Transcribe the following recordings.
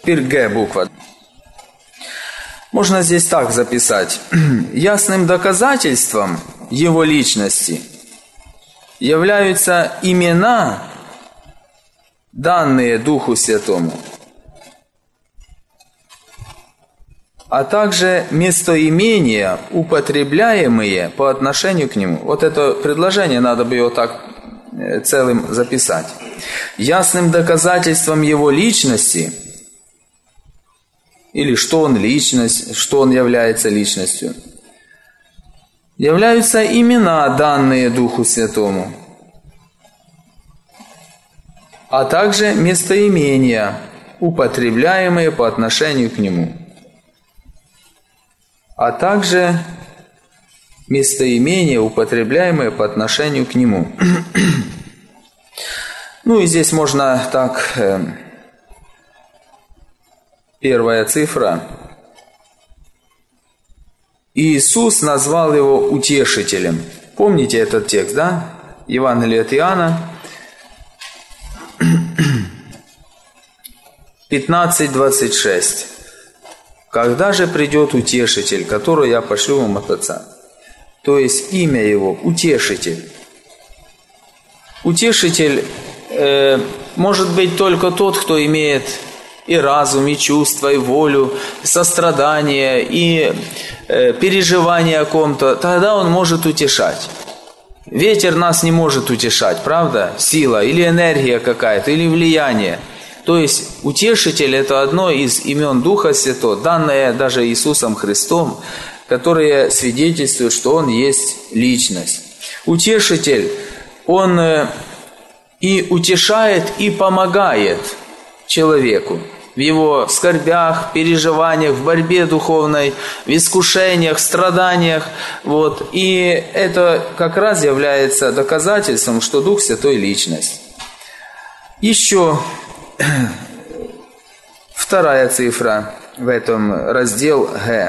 Теперь Г буква. Можно здесь так записать. Ясным доказательством Его личности являются имена, данные Духу Святому, а также местоимения, употребляемые по отношению к Нему. Вот это предложение, надо бы его так целым записать. Ясным доказательством Его личности, или что Он личность, что Он является личностью, являются имена, данные Духу Святому, а также местоимения, употребляемые по отношению к Нему. А также местоимения, употребляемые по отношению к Нему. Ну и здесь можно так, первая цифра. Иисус назвал Его утешителем. Помните этот текст, да? Евангелие от Иоанна, 15:26. «Когда же придет утешитель, который я пошлю вам от Отца?» То есть имя Его – утешитель. Утешитель может быть только тот, кто имеет и разум, и чувство, и волю, сострадание, и переживание о ком-то. Тогда он может утешать. Ветер нас не может утешать, правда? Сила или энергия какая-то, или влияние. То есть утешитель – это одно из имен Духа Святого, данное даже Иисусом Христом, которые свидетельствуют, что Он есть личность. Утешитель, Он и утешает, и помогает человеку в его скорбях, переживаниях, в борьбе духовной, в искушениях, в страданиях. Вот. И это как раз является доказательством, что Дух Святой – личность. Еще вторая цифра в этом раздел Г.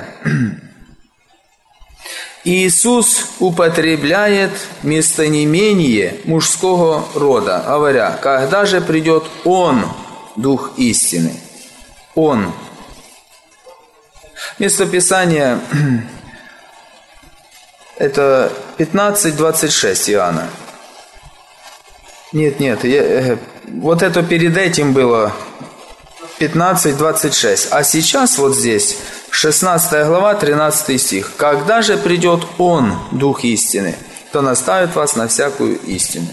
Иисус употребляет местоимение мужского рода, говоря, когда же придет Он, Дух истины. Он. Местописание это 15:26 Иоанна. Нет, вот это перед этим было 15:26. А сейчас вот здесь 16 глава, 13 стих. «Когда же придет Он, Дух истины, то наставит вас на всякую истину».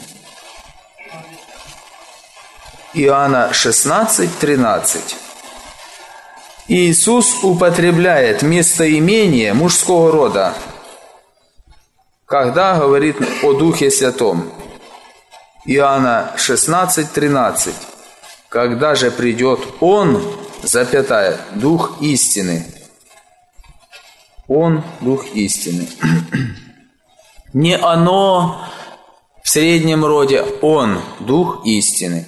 Иоанна 16:13. Иисус употребляет местоимение мужского рода, когда говорит о Духе Святом. Иоанна 16:13. «Когда же придет Он, запятая, Дух истины». Он – Дух истины. Не оно в среднем роде, Он – Дух истины.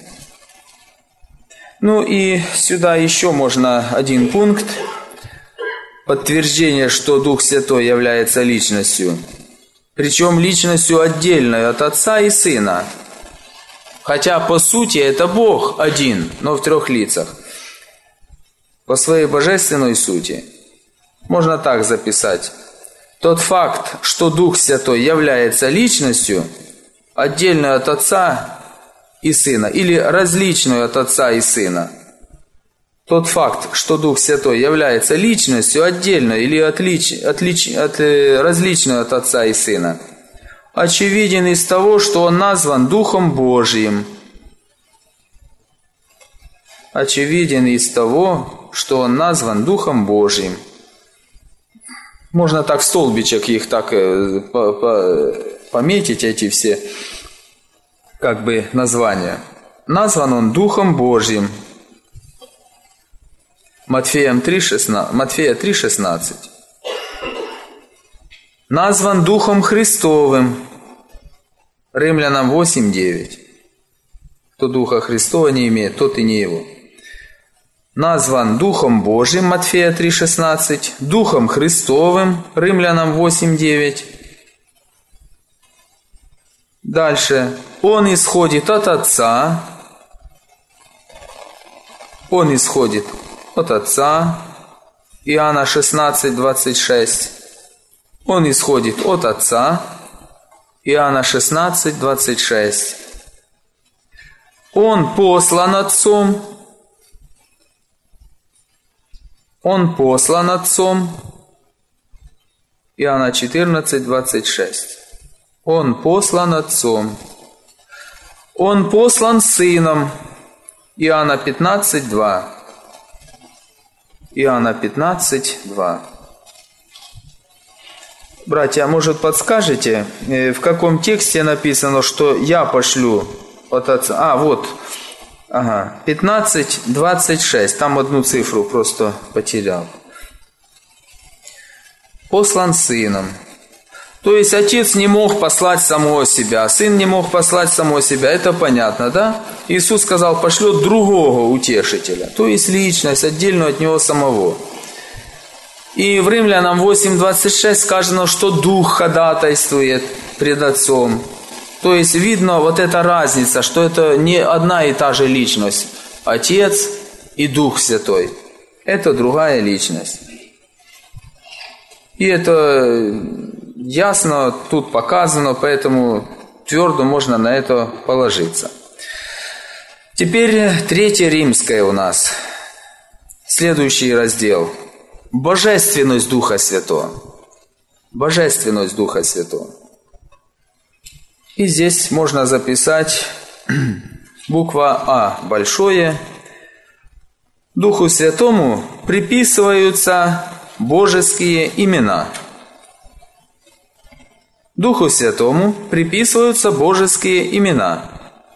Ну и сюда еще можно один пункт. Подтверждение, что Дух Святой является личностью. Причем личностью отдельной от Отца и Сына. Хотя по сути это Бог один, но в трех лицах. По своей божественной сути. Можно так записать. Тот факт, что Дух Святой является личностью, отдельной от Отца и Сына, или различную от Отца и Сына. Тот факт, что Дух Святой является личностью, отдельной или различной от Отца и Сына, очевиден из того, что Он назван Духом Божиим. Очевиден из того, что Он назван Духом Божиим. Можно так в столбичек их так пометить, эти все как бы названия. Назван Он Духом Божьим. Матфея 3,16. Назван Духом Христовым. Римлянам 8:9. Кто Духа Христова не имеет, тот и не Его. Назван Духом Божьим, Матфея 3,16, Духом Христовым, Римлянам 8:9. Дальше. Он исходит от Отца. Он исходит от Отца. Иоанна 16, 26. Он исходит от Отца. Иоанна 16, 26. Он послан Отцом. Он послан Отцом. Иоанна 14, 26. Он послан Отцом. Он послан Сыном. Иоанна 15, 2. Иоанна 15, 2. Братья, может, подскажете, в каком тексте написано, что я пошлю от Отца? Вот. Ага. 15, 26. Там одну цифру просто потерял. Послан Сыном. То есть Отец не мог послать самого себя, Сын не мог послать самого себя. Это понятно, да? Иисус сказал, пошлет другого утешителя. То есть личность, отдельную от Него самого. И в Римлянам 8:26 сказано, что Дух ходатайствует пред Отцом. То есть видно вот эта разница, что это не одна и та же личность. Отец и Дух Святой. Это другая личность. И это ясно тут показано, поэтому твердо можно на это положиться. Теперь 3 Римская у нас. Следующий раздел. Божественность Духа Святого. Божественность Духа Святого. И здесь можно записать буква А большое. Духу Святому приписываются божеские имена. Духу Святому приписываются божеские имена.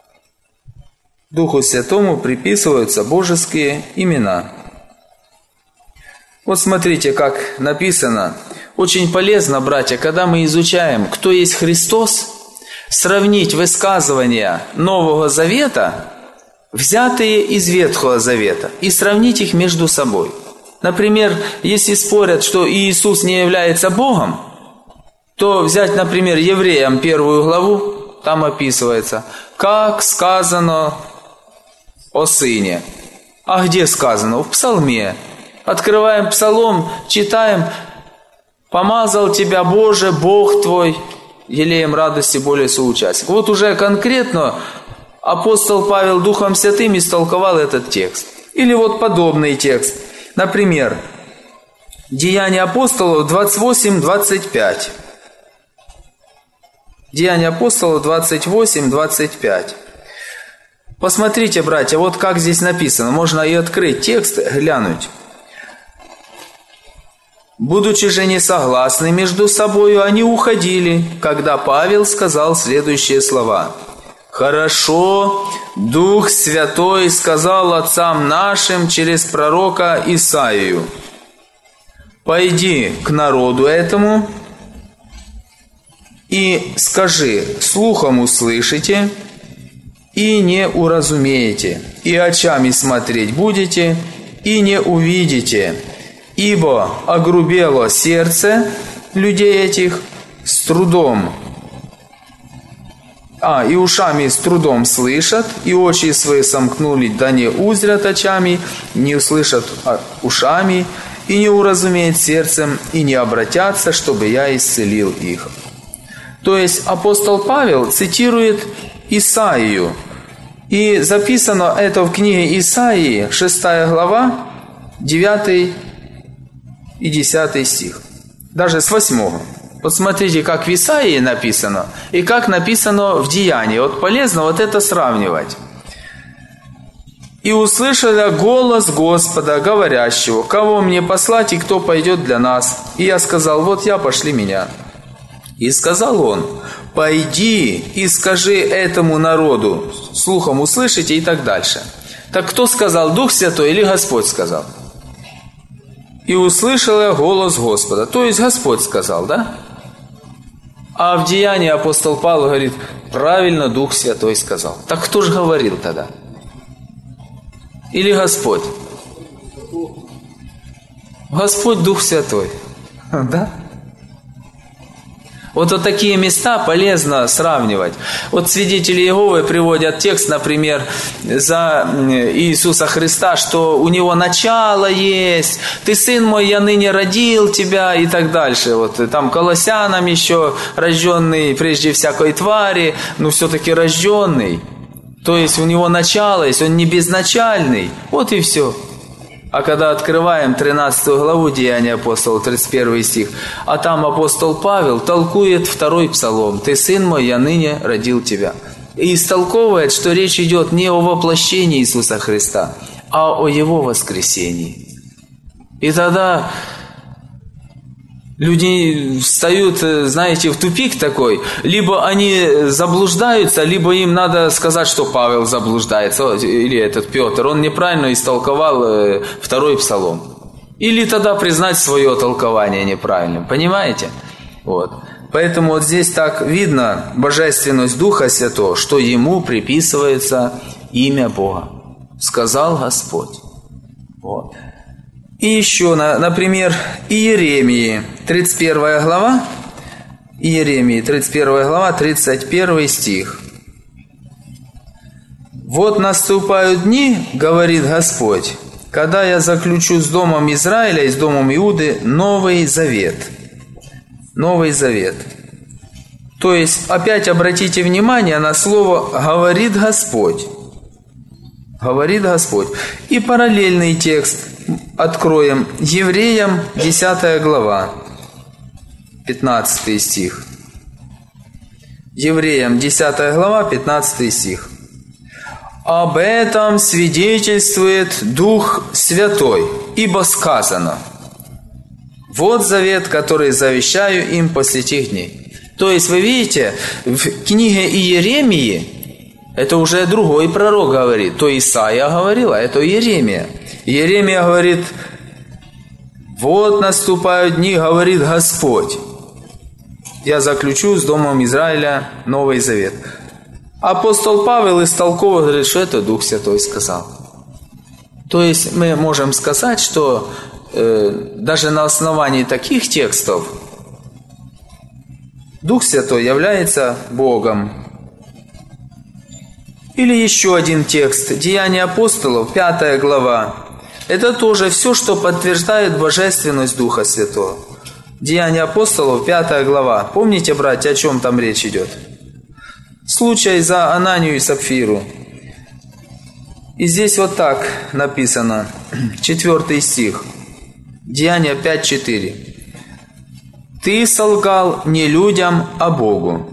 Духу Святому приписываются божеские имена. Вот смотрите, как написано. Очень полезно, братья, когда мы изучаем, кто есть Христос, сравнить высказывания Нового Завета, взятые из Ветхого Завета, и сравнить их между собой. Например, если спорят, что Иисус не является Богом, то взять, например, Евреям 1 главу, там описывается, как сказано о Сыне. А где сказано? В Псалме. Открываем Псалом, читаем, «Помазал тебя, Боже, Бог твой, елеем радости более соучастник». Вот уже конкретно апостол Павел Духом Святым истолковал этот текст. Или вот подобный текст. Например, Деяния апостолов 28-25. Деяния апостолов 28-25. Посмотрите, братья, вот как здесь написано. Можно и открыть текст, глянуть. Будучи же не согласны между собою, они уходили, когда Павел сказал следующие слова. «Хорошо, Дух Святой сказал отцам нашим через пророка Исаию: пойди к народу этому и скажи, слухом услышите и не уразумеете, и очами смотреть будете и не увидите, ибо огрубело сердце людей этих с трудом, и ушами с трудом слышат, и очи свои сомкнули, да не узрят очами, не услышат ушами, и не уразумеют сердцем, и не обратятся, чтобы я исцелил их». То есть апостол Павел цитирует Исаию. И записано это в книге Исаии, 6 глава, 9 и 10 стих. Даже с 8. Вот смотрите, как в Исаии написано, и как написано в Деянии. Вот полезно вот это сравнивать. «И услышала голос Господа, говорящего: кого мне послать, и кто пойдет для нас? И я сказал: вот я, пошли меня. И сказал он: пойди и скажи этому народу, слухом услышите», и так дальше. Так кто сказал, Дух Святой или Господь сказал? «И услышала голос Господа». То есть Господь сказал, да? А в Деянии апостол Павел говорит, правильно Дух Святой сказал. Так кто же говорил тогда? Или Господь? Господь Дух Святой. Да? Вот такие места полезно сравнивать. Вот свидетели Иеговы приводят текст, например, за Иисуса Христа, что у Него начало есть, «Ты, Сын мой, я ныне родил тебя» и так дальше. Вот там Колоссянам еще рожденный прежде всякой твари, но все-таки рожденный. То есть у Него начало есть, Он не безначальный. Вот и все. А когда открываем 13 главу Деяния апостолов, 31 стих, а там апостол Павел толкует 2 псалом: «Ты, Сын мой, я ныне родил тебя». И истолковывает, что речь идет не о воплощении Иисуса Христа, а о Его воскресении. И тогда люди встают, знаете, в тупик такой. Либо они заблуждаются, либо им надо сказать, что Павел заблуждается, или этот Петр, он неправильно истолковал 2 псалом. Или тогда признать свое толкование неправильным. Понимаете? Вот. Поэтому вот здесь так видно божественность Духа Святого, что Ему приписывается имя Бога. Сказал Господь. Вот. И еще, например, Иеремии, 31 глава, Иеремии, 31 глава, 31 стих. «Вот наступают дни, говорит Господь, когда я заключу с домом Израиля и с домом Иуды Новый Завет». Новый Завет. То есть, опять обратите внимание на слово «говорит Господь». Говорит Господь. И параллельный текст откроем. Евреям 10 глава, 15 стих. Евреям 10 глава, 15 стих. «Об этом свидетельствует Дух Святой, ибо сказано: вот завет, который завещаю им после тех дней». То есть, вы видите, в книге Иеремии это уже другой пророк говорит. То Исаия говорил, а это Иеремия. Иеремия говорит: вот наступают дни, говорит Господь, я заключу с домом Израиля Новый Завет. Апостол Павел истолковывает, говорит, что это Дух Святой сказал. То есть мы можем сказать, что даже на основании таких текстов Дух Святой является Богом. Или еще один текст, Деяния апостолов, 5 глава. Это тоже все, что подтверждает божественность Духа Святого. Деяния апостолов, 5 глава. Помните, братья, о чем там речь идет? Случай за Ананию и Сапфиру. И здесь вот так написано, 4 стих, Деяния 5:4. «Ты солгал не людям, а Богу.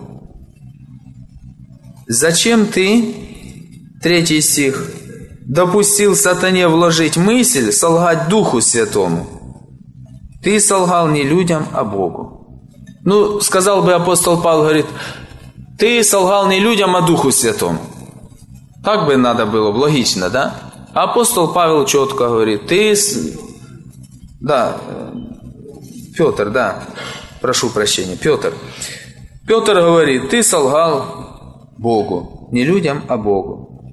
Зачем ты, 3 стих, допустил сатане вложить мысль солгать Духу Святому? Ты солгал не людям, а Богу». Ну, сказал бы апостол Павел, говорит, ты солгал не людям, а Духу Святому. Так бы надо было, логично, да? А апостол Павел четко говорит, Петр, прошу прощения, Петр говорит, ты солгал Богу, не людям, а Богу.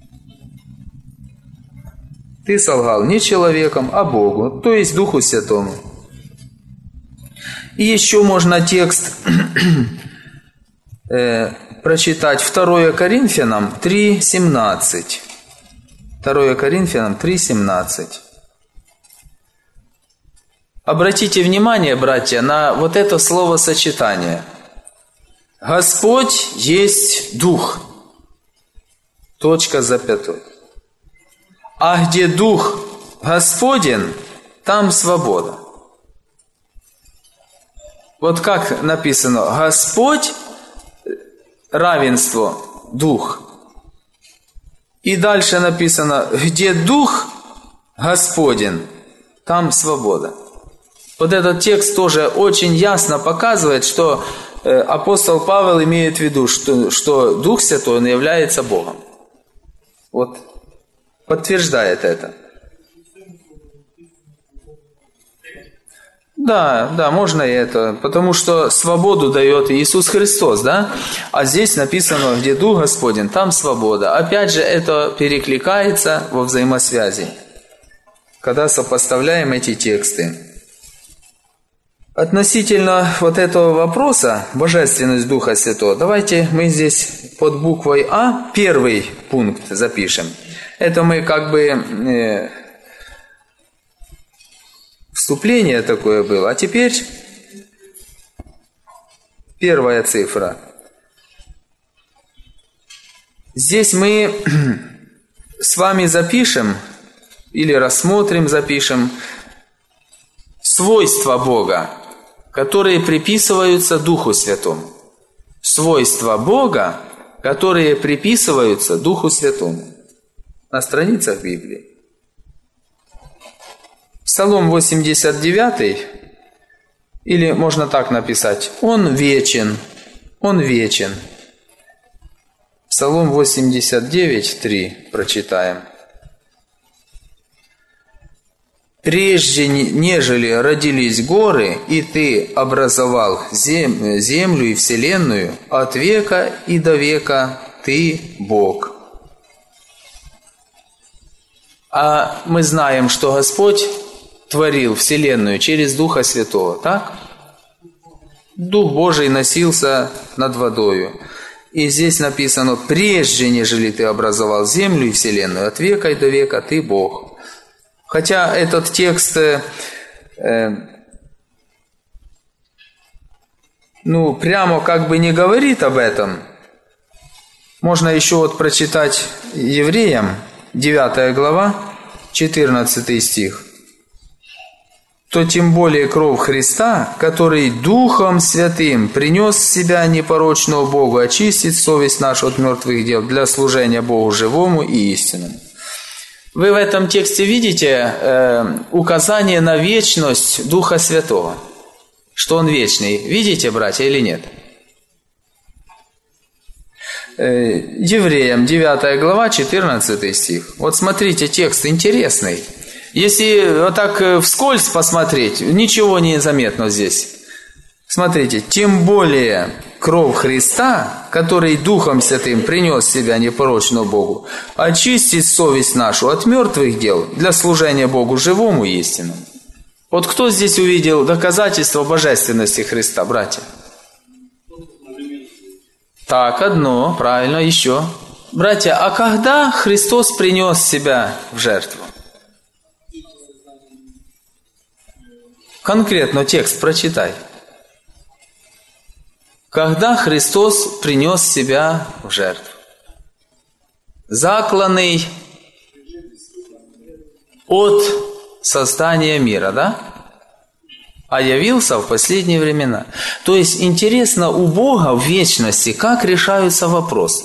Ты солгал не человеком, а Богу, то есть Духу Святому. И еще можно текст прочитать 2 Коринфянам 3:17. 2 Коринфянам 3:17. Обратите внимание, братья, на вот это словосочетание. Господь есть Дух. Точка, запятой. А где Дух Господень, там свобода. Вот как написано, Господь, равенство, Дух. И дальше написано, где Дух Господень, там свобода. Вот этот текст тоже очень ясно показывает, что апостол Павел имеет в виду, что Дух Святой, он является Богом. Вот подтверждает это. Да, можно и это, потому что свободу дает Иисус Христос, да? А здесь написано, где Дух Господень, там свобода. Опять же, это перекликается во взаимосвязи, когда сопоставляем эти тексты. Относительно вот этого вопроса, божественность Духа Святого, давайте мы здесь под буквой А первый пункт запишем. Это мы как бы вступление такое было. А теперь первая цифра. Здесь мы с вами запишем или рассмотрим, запишем свойства Бога, которые приписываются Духу Святому. Свойства Бога, которые приписываются Духу Святому. На страницах Библии. Псалом 89, или можно так написать, Он вечен, Он вечен. Псалом 89, 3 прочитаем. «Прежде, нежели родились горы, и Ты образовал землю и вселенную, от века и до века Ты Бог». А мы знаем, что Господь творил вселенную через Духа Святого, так? Дух Божий носился над водою. И здесь написано: «Прежде, нежели Ты образовал землю и вселенную, от века и до века Ты Бог». Хотя этот текст, прямо как бы не говорит об этом. Можно еще вот прочитать Евреям, 9 глава, 14 стих. «То тем более кровь Христа, который Духом Святым принес себя непорочного Богу, очистит совесть нашу от мертвых дел для служения Богу живому и истинному». Вы в этом тексте видите указание на вечность Духа Святого, что Он вечный. Видите, братья, или нет? Евреям, 9 глава, 14 стих. Вот смотрите, текст интересный. Если вот так вскользь посмотреть, ничего не заметно здесь. Смотрите, «Тем более кровь Христа, который Духом Святым принес себя непорочного Богу, очистит совесть нашу от мертвых дел для служения Богу живому и истинному». Вот кто здесь увидел доказательство божественности Христа, братья? Так, одно, правильно, еще. Братья, а когда Христос принес себя в жертву? Конкретно текст прочитай. Когда Христос принес себя в жертву? Закланный от создания мира, да? А явился в последние времена. То есть интересно у Бога в вечности, как решаются вопросы.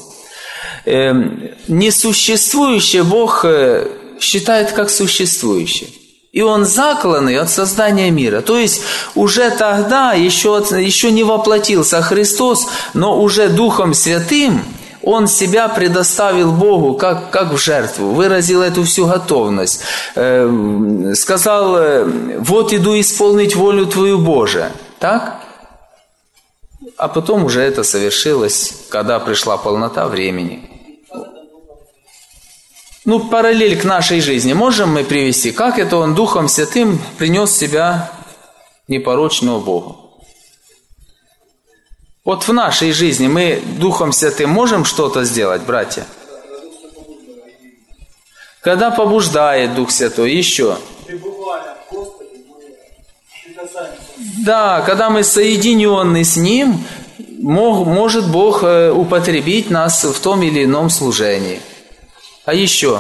Несуществующее Бог считает как существующее. И Он закланный от создания мира. То есть уже тогда еще не воплотился Христос, но уже Духом Святым Он себя предоставил Богу как в жертву, выразил эту всю готовность. Сказал: «Вот иду исполнить волю Твою, Боже». Так? А потом уже это совершилось, когда пришла полнота времени. Параллель к нашей жизни можем мы привести, как это Он Духом Святым принес себя непорочного Богу. Вот в нашей жизни мы Духом Святым можем что-то сделать, братья? Когда побуждает Дух Святой, еще. Да, когда мы соединены с Ним, может Бог употребить нас в том или ином служении. А еще?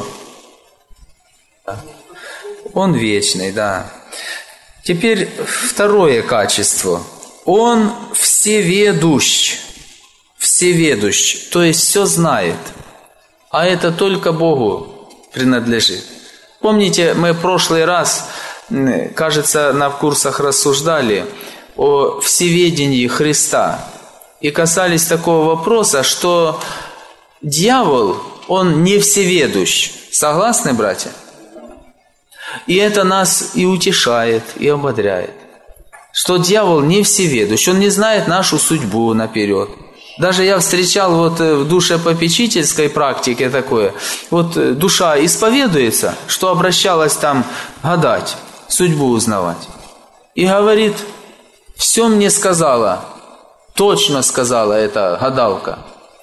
Он вечный, да. Теперь второе качество. Он всеведущ. Всеведущ, то есть все знает. А это только Богу принадлежит. Помните, мы в прошлый раз, кажется, на курсах рассуждали о всеведении Христа. И касались такого вопроса, что дьявол, он не всеведущ. Согласны, братья? И это нас и утешает, и ободряет. Что дьявол не всеведущ, он не знает нашу судьбу наперед. Даже я встречал в душепопечительской практике такое. Душа исповедуется, что обращалась там гадать, судьбу узнавать. И говорит: все мне сказала, точно сказала эта гадалка,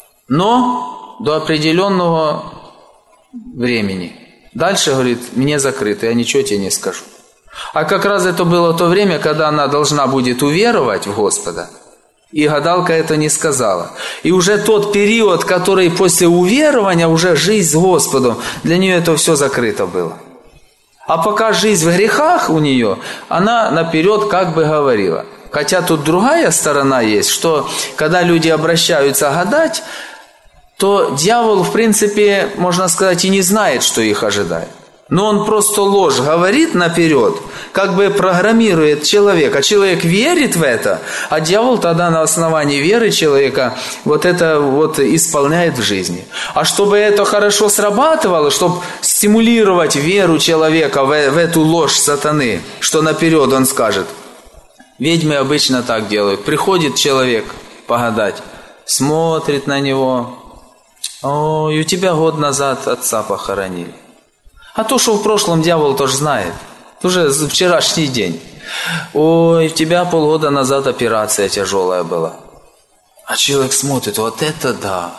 но до определенного времени. Дальше, говорит, мне закрыто, я ничего тебе не скажу. А как раз это было то время, когда она должна будет уверовать в Господа, и гадалка это не сказала. И уже тот период, который после уверования, уже жизнь с Господом, для нее это все закрыто было. А пока жизнь в грехах у нее, она наперед как бы говорила. Хотя тут другая сторона есть, что когда люди обращаются гадать, то дьявол, в принципе, можно сказать, и не знает, что их ожидает. Но он просто ложь говорит наперед, как бы программирует человека. Человек верит в это, а дьявол тогда на основании веры человека вот это вот исполняет в жизни. А чтобы это хорошо срабатывало, чтобы стимулировать веру человека в эту ложь сатаны, что наперед он скажет. Ведьмы обычно так делают. Приходит человек погадать, смотрит на него. Ой, у тебя год назад отца похоронили. А то, что в прошлом, дьявол тоже знает. Уже вчерашний день. Ой, у тебя полгода назад операция тяжелая была. А человек смотрит, вот это да.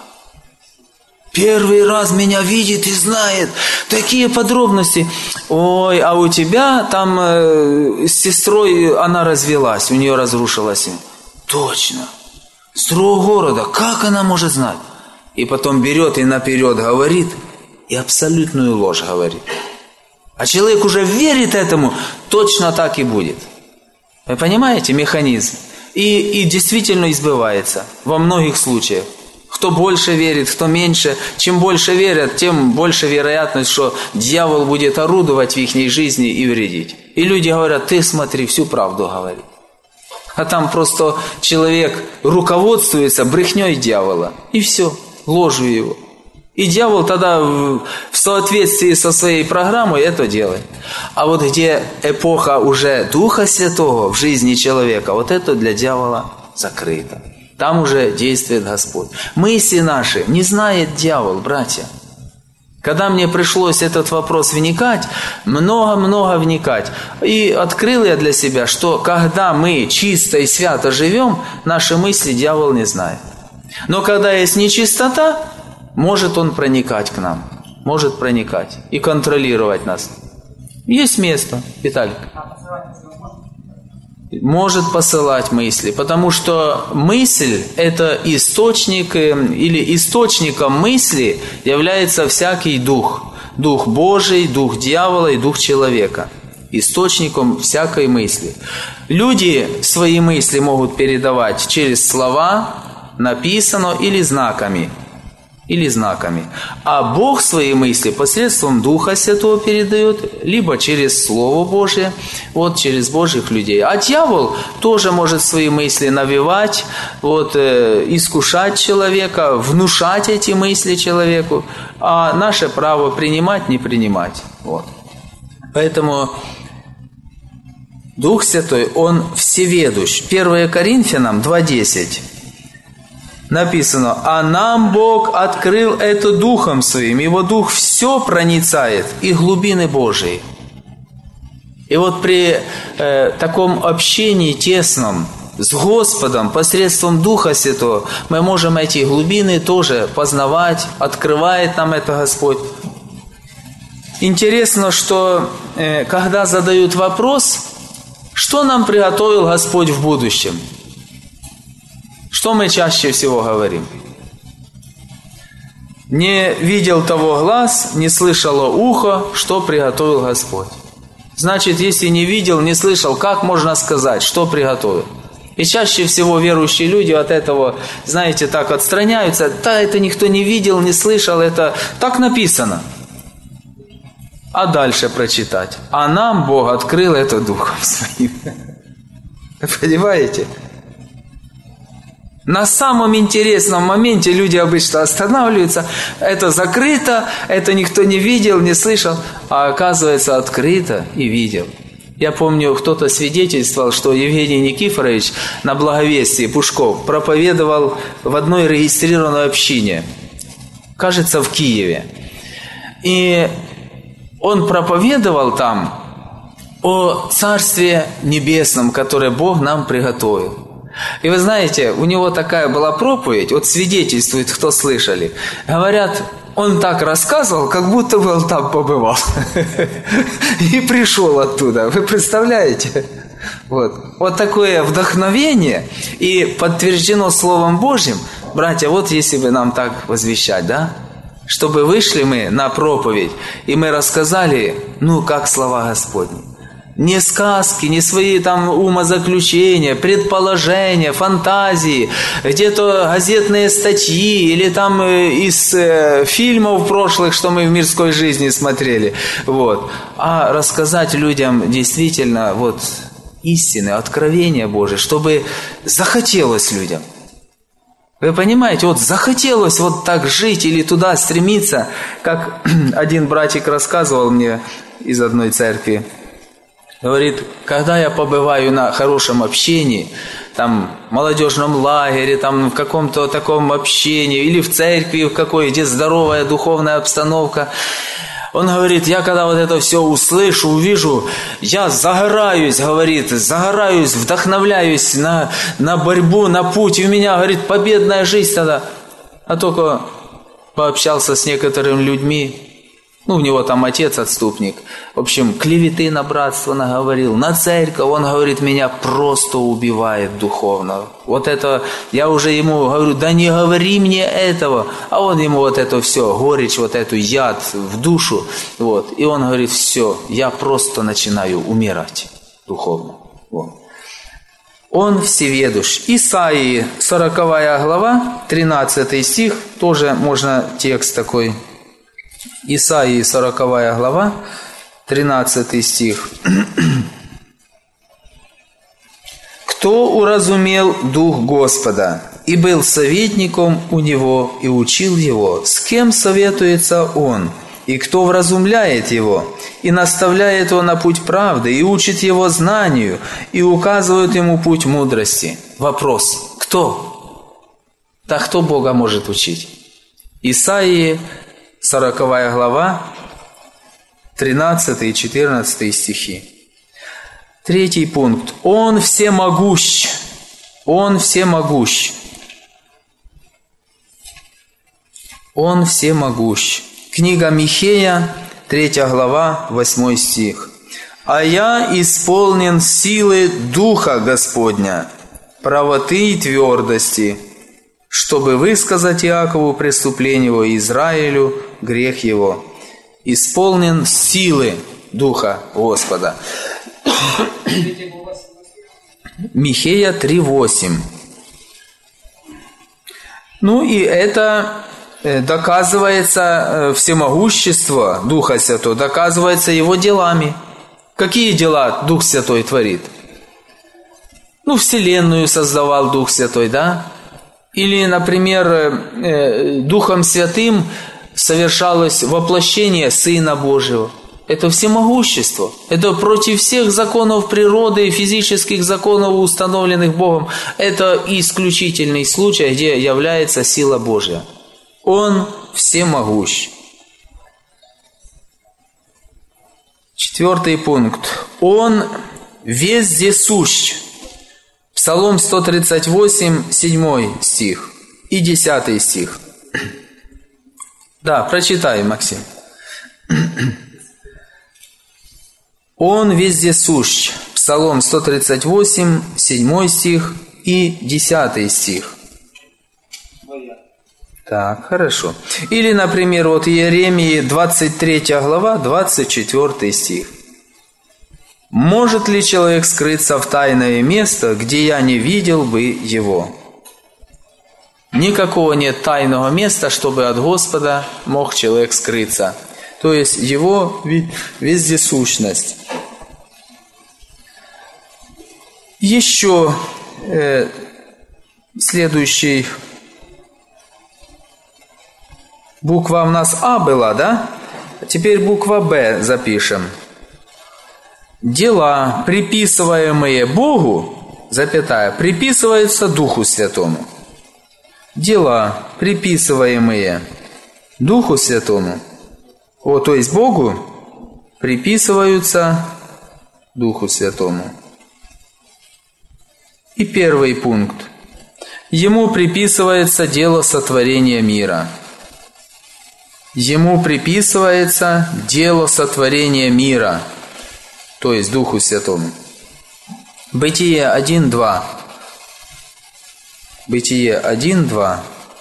Первый раз меня видит и знает. Такие подробности. Ой, а у тебя там с сестрой она развелась, у нее разрушилась. Точно. С другого города. Как она может знать? И потом берет и наперед говорит, и абсолютную ложь говорит. А человек уже верит этому, точно так и будет. Вы понимаете механизм? И действительно избывается во многих случаях. Кто больше верит, кто меньше. Чем больше верят, тем больше вероятность, что дьявол будет орудовать в их жизни и вредить. И люди говорят, ты смотри, всю правду говори. А там просто человек руководствуется брехней дьявола. И все, ложью его. И дьявол тогда в соответствии со своей программой это делает. А вот где эпоха уже Духа Святого в жизни человека, вот это для дьявола закрыто. Там уже действует Господь. Мысли наши не знает дьявол, братья. Когда мне пришлось этот вопрос вникать, много-много вникать, и открыл я для себя, что когда мы чисто и свято живем, наши мысли дьявол не знает. Но когда есть нечистота, может он проникать к нам, может проникать и контролировать нас. Есть место, Виталик. Может посылать мысли, потому что мысль – это источник, или источником мысли является всякий дух. Дух Божий, дух дьявола и дух человека. Источником всякой мысли. Люди свои мысли могут передавать через слова, написано или знаками. А Бог свои мысли посредством Духа Святого передает, либо через Слово Божие, вот через Божьих людей. А дьявол тоже может свои мысли навевать, искушать человека, внушать эти мысли человеку, а наше право принимать, не принимать. Вот. Поэтому Дух Святой, Он всеведущ. 1 Коринфянам 2:10. Написано, а нам Бог открыл это Духом Своим. Его Дух все проницает, и глубины Божии. И вот при таком общении тесном с Господом посредством Духа Святого мы можем эти глубины тоже познавать, открывает нам это Господь. Интересно, что когда задают вопрос, что нам приготовил Господь в будущем? Что мы чаще всего говорим? Не видел того глаз, не слышало ухо, что приготовил Господь. Значит, если не видел, не слышал, как можно сказать, что приготовил? И чаще всего верующие люди от этого, знаете, так отстраняются. Да, это никто не видел, не слышал, это так написано. А дальше прочитать. А нам Бог открыл это Духом Своим. Понимаете? На самом интересном моменте люди обычно останавливаются. Это закрыто, это никто не видел, не слышал. А оказывается, открыто и видел. Я помню, кто-то свидетельствовал, что Евгений Никифорович на Благовестии Пушков проповедовал в одной регистрированной общине. Кажется, в Киеве. И он проповедовал там о Царстве Небесном, которое Бог нам приготовил. И вы знаете, у него такая была проповедь, вот свидетельствует, кто слышали. Говорят, он так рассказывал, как будто бы он там побывал. И пришел оттуда. Вы представляете? Вот такое вдохновение. И подтверждено Словом Божьим. Братья, вот если бы нам так возвещать, да? Чтобы вышли мы на проповедь, и мы рассказали, как слова Господни. Не сказки, не свои там умозаключения, предположения, фантазии, где-то газетные статьи или там из фильмов прошлых, что мы в мирской жизни смотрели. А рассказать людям действительно истины, откровения Божие, чтобы захотелось людям. Вы понимаете, захотелось так жить или туда стремиться, как один братик рассказывал мне из одной церкви. Говорит, когда я побываю на хорошем общении, там, в молодежном лагере, там, в каком-то таком общении, или в церкви в какой, где здоровая духовная обстановка, он говорит, я когда это все услышу, увижу, я загораюсь, вдохновляюсь на борьбу, на путь, и у меня, говорит, победная жизнь тогда. А только пообщался с некоторыми людьми, у него там отец отступник. В общем, клеветы на братство наговорил, на церковь. Он говорит, меня просто убивает духовно. Это, я уже ему говорю, да не говори мне этого. А он ему это все, горечь, эту яд в душу. И он говорит, все, я просто начинаю умирать духовно. Он всеведущ. Исаии, 40 глава, 13 стих, тоже можно текст такой. Исаии, 40 глава, 13 стих. «Кто уразумел Дух Господа, и был советником у Него, и учил Его? С кем советуется Он? И кто вразумляет Его, и наставляет Его на путь правды, и учит Его знанию, и указывает Ему путь мудрости?» Вопрос. Кто? Да кто Бога может учить? Исаии, 40 глава, 13 и 14 стихи. 3 пункт. Он всемогущ. Он всемогущ. Он всемогущ. Книга Михея, 3 глава, 8 стих. «А я исполнен силы Духа Господня, правоты и твердости, чтобы высказать Иакову преступление его и Израилю грех его». Исполнен силы Духа Господа. Михея 3:8. И это доказывается всемогущество Духа Святого, доказывается Его делами. Какие дела Дух Святой творит? Вселенную создавал Дух Святой, да? Или, например, Духом Святым совершалось воплощение Сына Божьего. Это всемогущество. Это против всех законов природы и физических законов, установленных Богом. Это исключительный случай, где является сила Божья. Он всемогущ. 4 пункт. Он вездесущ. Псалом 138, 7 стих и 10 стих. Да, прочитай, Максим. Он вездесущ. Псалом 138, 7 стих и 10 стих. Так, хорошо. Или, например, Иеремии 23 глава, 24 стих. «Может ли человек скрыться в тайное место, где я не видел бы его?» Никакого нет тайного места, чтобы от Господа мог человек скрыться. То есть Его вездесущность. Еще следующий. Буква у нас А была, да? Теперь буква Б запишем. Дела, приписываемые Богу, запятая, приписываются Духу Святому. Дела, приписываемые Духу Святому, то есть Богу, приписываются Духу Святому. И первый пункт. Ему приписывается дело сотворения мира. Ему приписывается дело сотворения мира, то есть Духу Святому. Бытие 1:2. Бытие 1:2.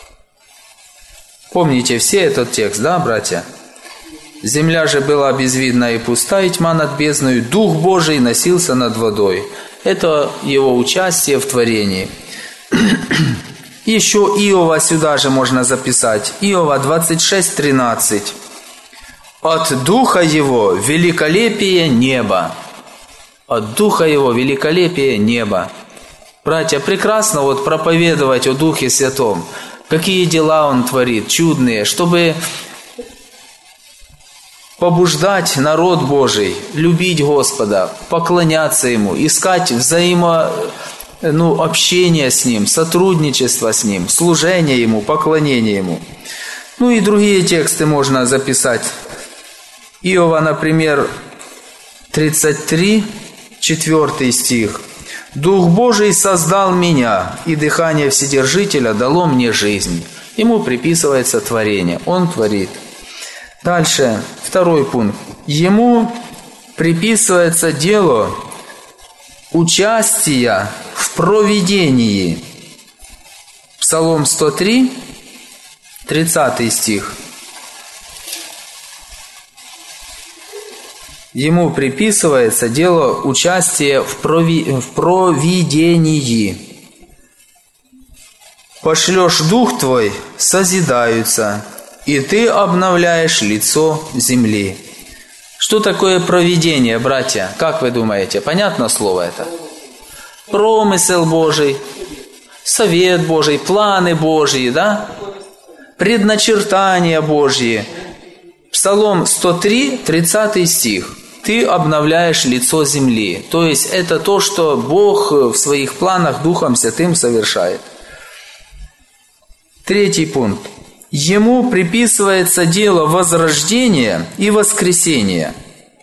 Помните все этот текст, да, братья? «Земля же была безвидна и пуста, и тьма над бездною, Дух Божий носился над водой». Это его участие в творении. Еще Иова сюда же можно записать. Иова 26:13. «От Духа Его великолепие неба». От Духа Его великолепие неба. Братья, прекрасно вот проповедовать о Духе Святом. Какие дела Он творит, чудные, чтобы побуждать народ Божий, любить Господа, поклоняться Ему, искать общение с Ним, сотрудничество с Ним, служение Ему, поклонение Ему. И другие тексты можно записать. Иова, например, 33, 4 стих. «Дух Божий создал меня, и дыхание Вседержителя дало мне жизнь». Ему приписывается творение, Он творит. Дальше, второй пункт. Ему приписывается дело участия в провидении. Псалом 103, 30 стих. Ему приписывается дело участия в провидении. «Пошлешь Дух Твой, созидаются, и Ты обновляешь лицо земли». Что такое провидение, братья? Как вы думаете? Понятно слово это? Промысел Божий, совет Божий, планы Божьи, да? Предначертания Божьи. Псалом 103, 30 стих. «Ты обновляешь лицо земли». То есть это то, что Бог в своих планах Духом Святым совершает. Третий пункт. Ему приписывается дело возрождения и воскресения.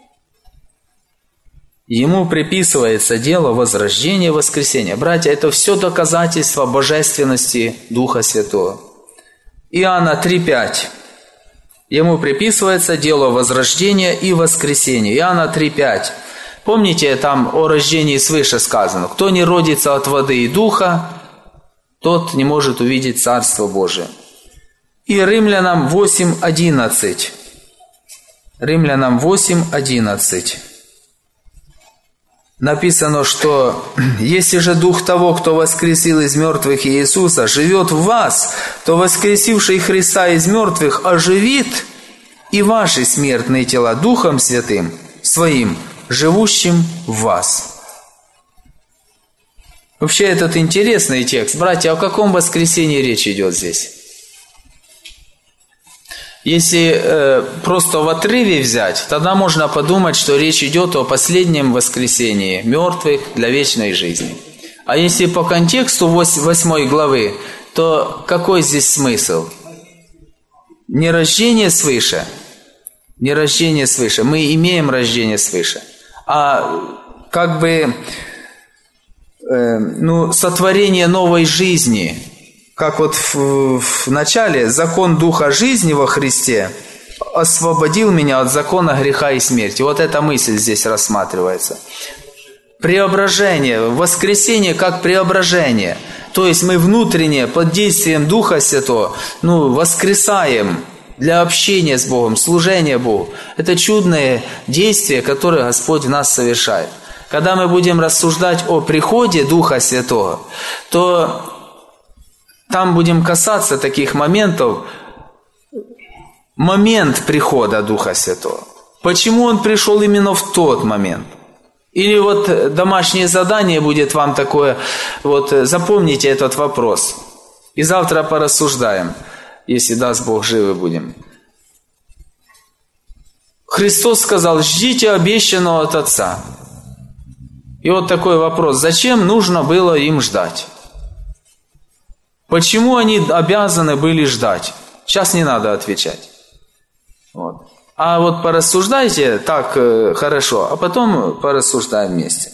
Ему приписывается дело возрождения и воскресения. Братья, это все доказательство божественности Духа Святого. Иоанна 3:5. Ему приписывается дело возрождения и воскресения. Иоанна 3:5. Помните, там о рождении свыше сказано: «Кто не родится от воды и духа, тот не может увидеть Царство Божие». И Римлянам 8:11. Римлянам 8:11. Написано, что «Если же Дух того, кто воскресил из мертвых Иисуса, живет в вас, то воскресивший Христа из мертвых оживит и ваши смертные тела Духом Святым Своим, живущим в вас». Вообще, этот интересный текст. Братья, о каком воскресении речь идет здесь? Если просто в отрыве взять, тогда можно подумать, что речь идет о последнем воскресении мертвых для вечной жизни. А если по контексту 8 главы, то какой здесь смысл? Не рождение свыше. Не рождение свыше. Мы имеем рождение свыше. А как бы сотворение новой жизни. Как вот в начале закон Духа жизни во Христе освободил меня от закона греха и смерти. Вот эта мысль здесь рассматривается. Преображение, воскресение как преображение. То есть мы внутренне под действием Духа Святого воскресаем для общения с Богом, служения Богу. Это чудное действие, которое Господь в нас совершает. Когда мы будем рассуждать о приходе Духа Святого, то там будем касаться таких моментов. Момент прихода Духа Святого. Почему Он пришел именно в тот момент? Или вот домашнее задание будет вам такое, запомните этот вопрос. И завтра порассуждаем, если даст Бог, живы будем. Христос сказал: ждите обещанного от Отца. И вот такой вопрос: зачем нужно было им ждать? Почему они обязаны были ждать? Сейчас не надо отвечать. А вот порассуждайте так хорошо, а потом порассуждаем вместе.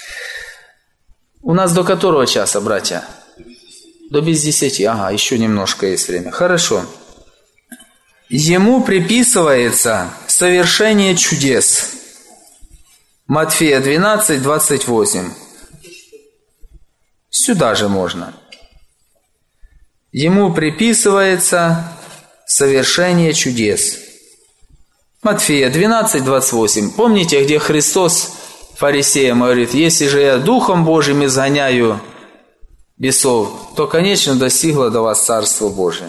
У нас до которого часа, братья? До без 10. Ага, еще немножко есть время. Хорошо. Ему приписывается совершение чудес. Матфея 12, 28. Сюда же можно. Ему приписывается совершение чудес. Матфея 12, 28. Помните, где Христос фарисеям говорит: если же я Духом Божьим изгоняю бесов, то, конечно, достигло до вас Царство Божие.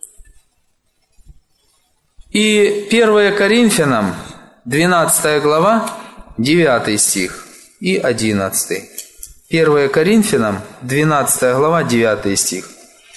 И 1 Коринфянам, 12 глава, 9 стих и 11. 1 Коринфянам, 12 глава, 9 стих.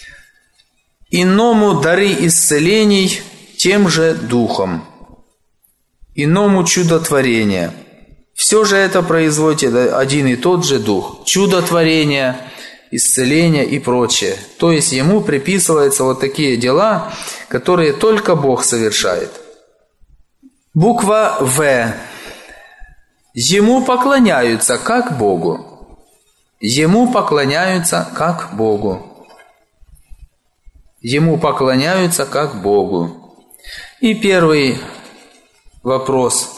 «Иному дары исцелений тем же Духом, иному чудотворение». Все же это производит один и тот же Дух. Чудотворение, исцеление и прочее. То есть ему приписываются вот такие дела, которые только Бог совершает. Буква «В». Ему поклоняются как Богу. Ему поклоняются как Богу. Ему поклоняются как Богу. И первый вопрос.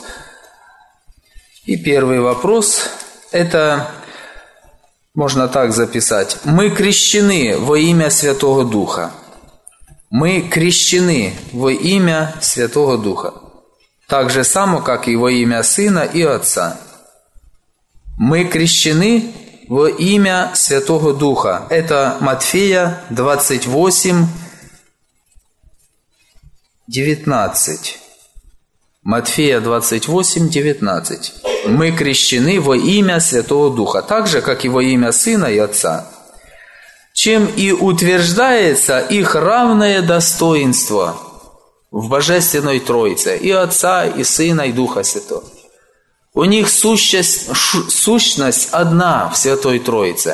Это можно так записать. Мы крещены во имя Святого Духа. Мы крещены во имя Святого Духа. Так же само, как и во имя Сына и Отца. Мы крещены во имя Святого Духа. Это Матфея 28, 19. Матфея 28, 19. Мы крещены во имя Святого Духа, так же, как и во имя Сына и Отца, чем и утверждается их равное достоинство в Божественной Троице, и Отца, и Сына, и Духа Святого. У них сущность одна в Святой Троице.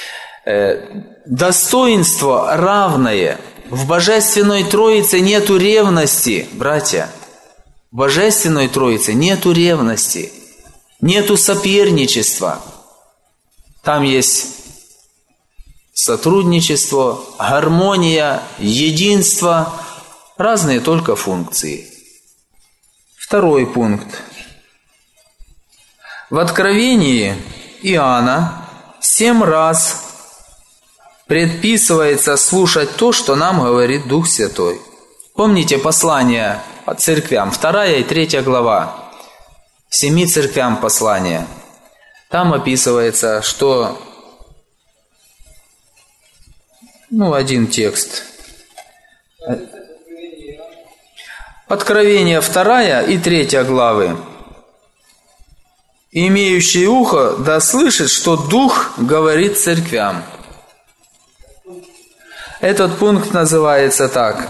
Достоинство равное. В Божественной Троице нету ревности, братья. В Божественной Троице нету ревности, нету соперничества. Там есть сотрудничество, гармония, единство, разные только функции. Второй пункт. В Откровении Иоанна 7 раз предписывается слушать то, что нам говорит Дух Святой. Помните послание церквям, 2 и 3 глава, 7 церквям послания. Там описывается, что, один текст. Откровение 2 и 3 главы. «Имеющий ухо да слышит, что Дух говорит церквям». Этот пункт называется так.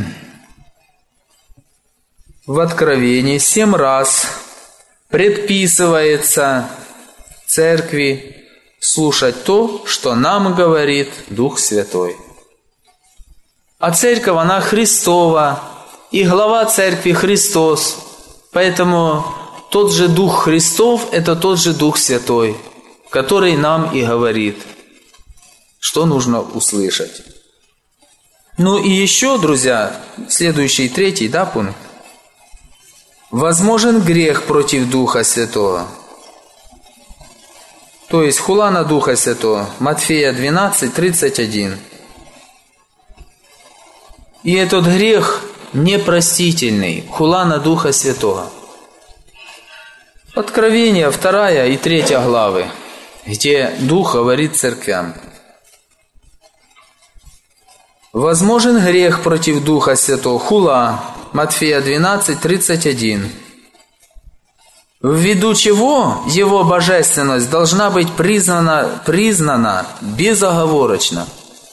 В Откровении 7 раз предписывается церкви слушать то, что нам говорит Дух Святой. А церковь, она Христова, и глава церкви Христос. Поэтому тот же Дух Христов – это тот же Дух Святой, который нам и говорит, что нужно услышать. И еще, друзья, следующий, 3, пункт. Возможен грех против Духа Святого. То есть хула на Духа Святого. Матфея 12, 31. И этот грех непростительный. Хула на Духа Святого. Откровение 2 и 3 главы, где Дух говорит церквям. Возможен грех против Духа Святого. Хула. Матфея 12, 31. Ввиду чего его божественность должна быть признана безоговорочно.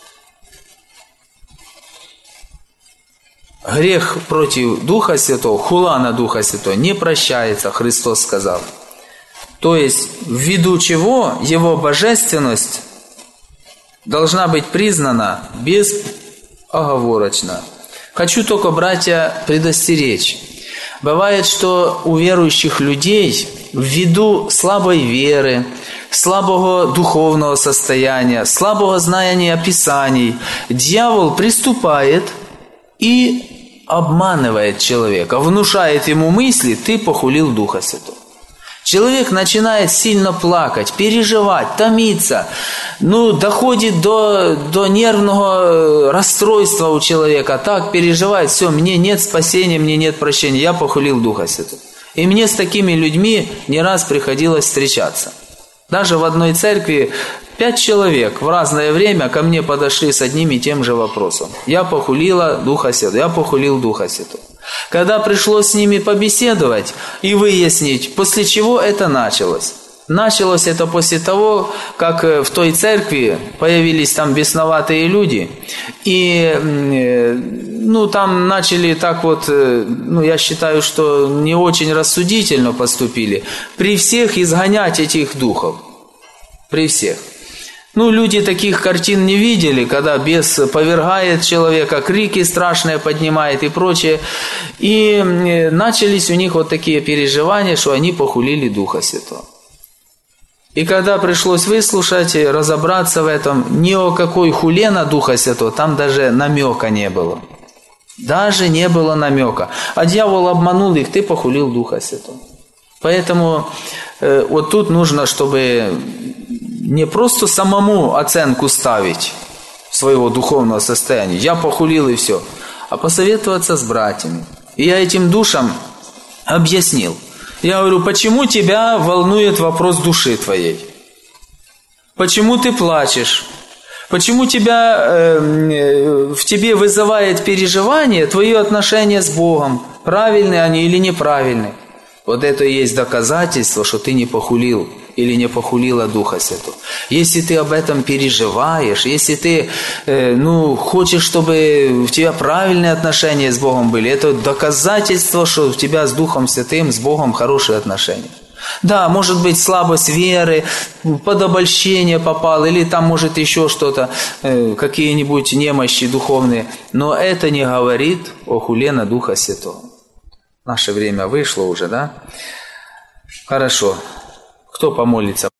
Грех против Духа Святого, хула на Духа Святого не прощается, Христос сказал. То есть, ввиду чего его божественность должна быть признана безоговорочно. Хочу только, братья, предостеречь. Бывает, что у верующих людей ввиду слабой веры, слабого духовного состояния, слабого знания Писаний, дьявол приступает и обманывает человека, внушает ему мысли: ты похулил Духа Святого. Человек начинает сильно плакать, переживать, томиться. Доходит до нервного расстройства у человека. Так переживает: все, мне нет спасения, мне нет прощения, я похулил Духа Святого. И мне с такими людьми не раз приходилось встречаться. Даже в одной церкви 5 человек в разное время ко мне подошли с одним и тем же вопросом. Я похулила Духа Святого, я похулил Духа Святого. Когда пришлось с ними побеседовать и выяснить, после чего это началось. Началось это после того, как в той церкви появились там бесноватые люди, и там начали так вот, я считаю, что не очень рассудительно поступили, при всех изгонять этих духов, при всех. Люди таких картин не видели, когда бес повергает человека, крики страшные поднимает и прочее. И начались у них вот такие переживания, что они похулили Духа Святого. И когда пришлось выслушать, разобраться в этом, ни о какой хуле на Духа Святого там даже намека не было. Даже не было намека. А дьявол обманул их: ты похулил Духа Святого. Поэтому вот тут нужно, чтобы не просто самому оценку ставить своего духовного состояния, я похулил и все, а посоветоваться с братьями. И я этим душам объяснил. Я говорю: почему тебя волнует вопрос души твоей? Почему ты плачешь? Почему в тебе вызывает переживание твои отношения с Богом? Правильные они или неправильные? Вот это и есть доказательство, что ты не похулил или не похулила Духа Святого. Если ты об этом переживаешь, если ты хочешь, чтобы у тебя правильные отношения с Богом были, это доказательство, что у тебя с Духом Святым, с Богом хорошие отношения. Да, может быть, слабость веры, под обольщение попал, или там может еще что-то, какие-нибудь немощи духовные, но это не говорит о хуле на Духа Святого. Наше время вышло уже, да? Хорошо. Кто помолится?